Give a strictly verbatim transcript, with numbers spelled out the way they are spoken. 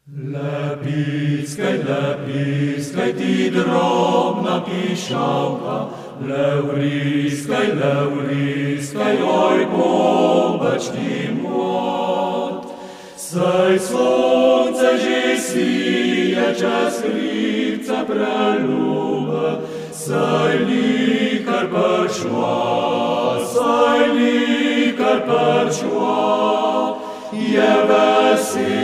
Lepickai, lepickai, ty drobna piszałka, leuriskai, leuriskai, oj pobaczni młot. Saj słońce zieje, czas lipca preluba, saj likar peršuo, saj likar peršuo, je vesi